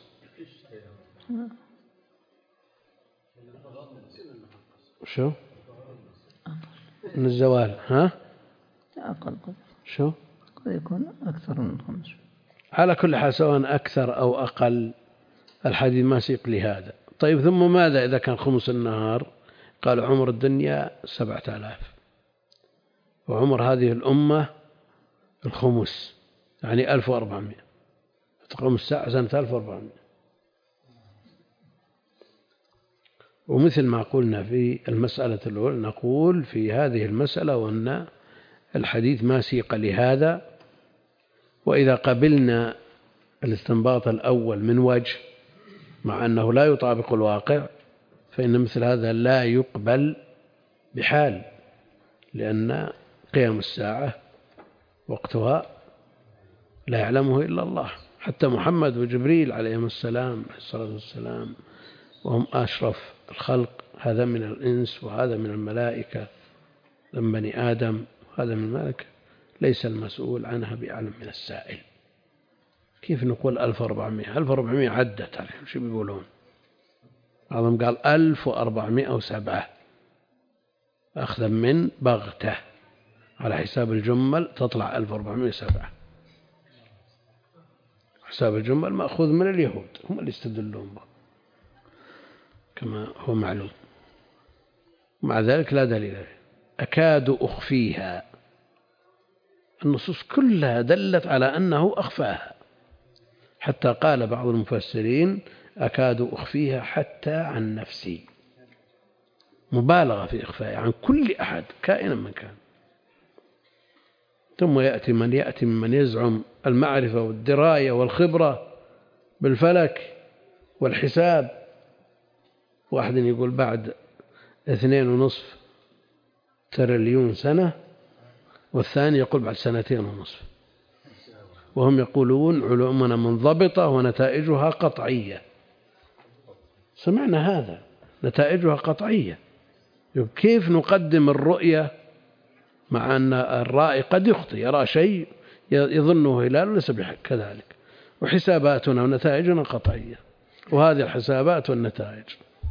شو من الزوال، ها أقل قد شو قد يكون أكثر من خمس. على كل حال سواء أكثر أو أقل الحديث ما سيق لهذا. طيب ثم ماذا إذا كان خمس النهار؟ قال عمر الدنيا سبعة آلاف، وعمر هذه الأمة الخمس، يعني ألف وأربعمائة، تقوم الساعة سنة ألف وأربعمائة. ومثل ما قلنا في المسألة الأولى نقول في هذه المسألة وأن الحديث ما سيق لهذا. وإذا قبلنا الاستنباط الأول من وجه مع أنه لا يطابق الواقع، فإن مثل هذا لا يقبل بحال، لأن قيام الساعة وقتها لا يعلمه إلا الله. حتى محمد وجبريل عليهم السلام الصلاة والسلام وهم أشرف الخلق، هذا من الإنس وهذا من الملائكة، من بني آدم وهذا من الملائكة، ليس المسؤول عنها بأعلم من السائل. كيف نقول ألف وأربعمائة؟ ألف وأربعمائة عدت عليهم، شو بيقولون؟ بعضهم قال ألف وأربعمائة وسبعة أخذا من بغتة، على حساب الجمل تطلع ألف وأربعمائة وسبعة. حساب الجمل مأخوذ من اليهود، هم اللي يستدلون به كما هو معلوم. مع ذلك لا دليل عليه. أكاد أخفيها، النصوص كلها دلت على أنه أخفاها، حتى قال بعض المفسرين أكاد أخفيها حتى عن نفسي، مبالغة في إخفائها عن كل أحد كائنا من كان. ثم يأتي من يأتي ممن يزعم المعرفة والدراية والخبرة بالفلك والحساب. واحد يقول بعد اثنين ونصف تريليون سنة، والثاني يقول بعد سنتين ونصف، وهم يقولون علومنا منضبطة ونتائجها قطعية. سمعنا هذا، نتائجها قطعية. كيف نقدم الرؤية مع أن الرائي قد يخطئ، يرى شيء يظنه هلال وليس كذلك، وحساباتنا ونتائجنا قطعية، وهذه الحسابات والنتائج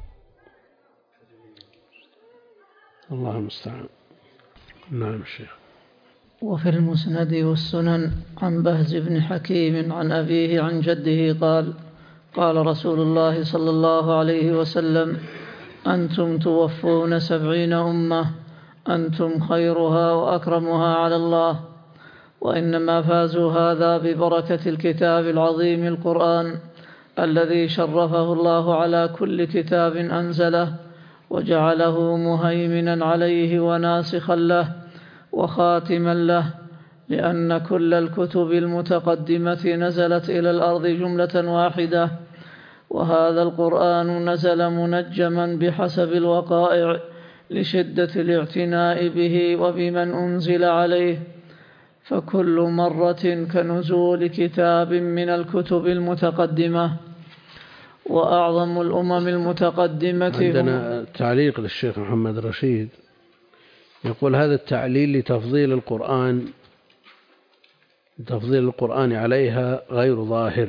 الله المستعان. نعم الشيخ. وفي المسند والسنن عن بهز بن حكيم عن أبيه عن جده قال قال رسول الله صلى الله عليه وسلم: أنتم توفون سبعين أمة، أنتم خيرها وأكرمها على الله، وإنما فازوا هذا ببركة الكتاب العظيم القرآن الذي شرفه الله على كل كتاب أنزله، وجعله مهيمنا عليه وناسخا له وخاتما له، لأن كل الكتب المتقدمة نزلت إلى الأرض جملة واحدة، وهذا القرآن نزل منجما بحسب الوقائع لشدة الاعتناء به وبمن أنزل عليه، فكل مرة كنزول كتاب من الكتب المتقدمة. وأعظم الأمم المتقدمة عندنا تعليق للشيخ محمد رشيد يقول: هذا التعليل لتفضيل القرآن تفضيل القرآن عليها غير ظاهر،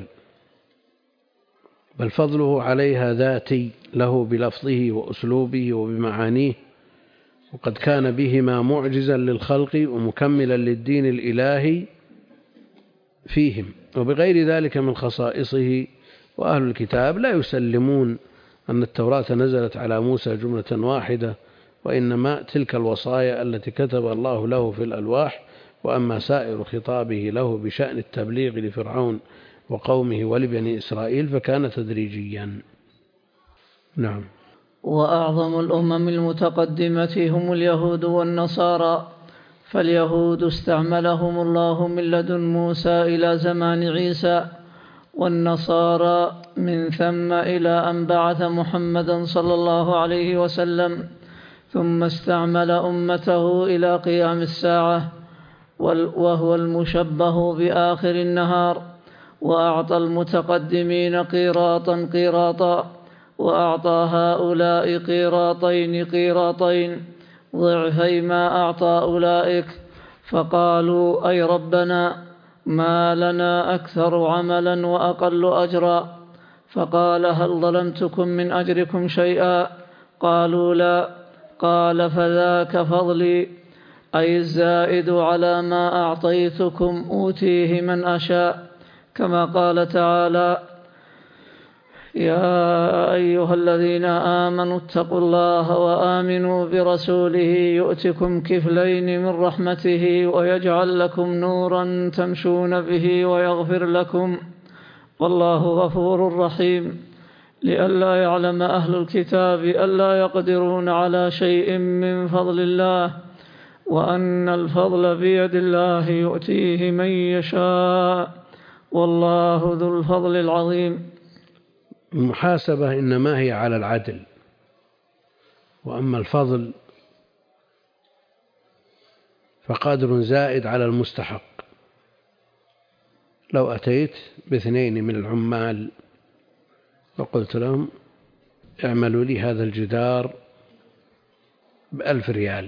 بل فضله عليها ذاتي له بلفظه وأسلوبه وبمعانيه، وقد كان بهما معجزا للخلق ومكملا للدين الإلهي فيهم، وبغير ذلك من خصائصه. وأهل الكتاب لا يسلمون أن التوراة نزلت على موسى جملة واحدة، وإنما تلك الوصايا التي كتب الله له في الألواح، وأما سائر خطابه له بشأن التبليغ لفرعون وقومه ولبني إسرائيل فكان تدريجيا. نعم. وأعظم الأمم المتقدمة هم اليهود والنصارى، فاليهود استعملهم الله من لدن موسى إلى زمان عيسى، والنصارى من ثم إلى أن بعث محمدا صلى الله عليه وسلم، ثم استعمل أمته إلى قيام الساعة، وهو المشبه بآخر النهار، وأعطى المتقدمين قيراطا قيراطا، وأعطى هؤلاء قيراطين قيراطين ضعفي ما أعطى أولئك، فقالوا: أي ربنا، ما لنا أكثر عملا وأقل أجرا. فقال: هل ظلمتكم من أجركم شيئا؟ قالوا: لا. قال: فذاك فضلي، أي الزائد على ما أعطيتكم أوتيه من أشاء، كما قال تعالى: يا أيها الذين آمنوا اتقوا الله وآمنوا برسوله يؤتكم كفلين من رحمته ويجعل لكم نورا تمشون به ويغفر لكم، والله غفور رحيم. لئلا يعلم أهل الكتاب ألا يقدرون على شيء من فضل الله، وأن الفضل بيد الله يؤتيه من يشاء، والله ذو الفضل العظيم. المحاسبة إنما هي على العدل، وأما الفضل فقدر زائد على المستحق. لو أتيت باثنين من العمال وقلت لهم: اعملوا لي هذا الجدار بألف ريال،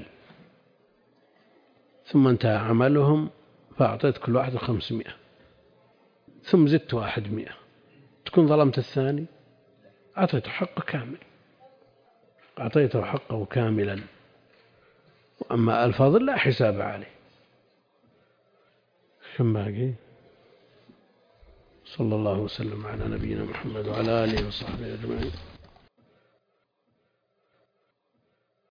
ثم انتهى عملهم فأعطيت كل واحد خمسمائة، ثم زدت واحد مئة، تكون ظلمت الثاني؟ أعطيته حقه كامل، أعطيته حقه كاملا. وأما الفضل لا حساب عليه. كم باقي؟ صلى الله وسلم على نبينا محمد وعلى آله وصحبه أجمعين.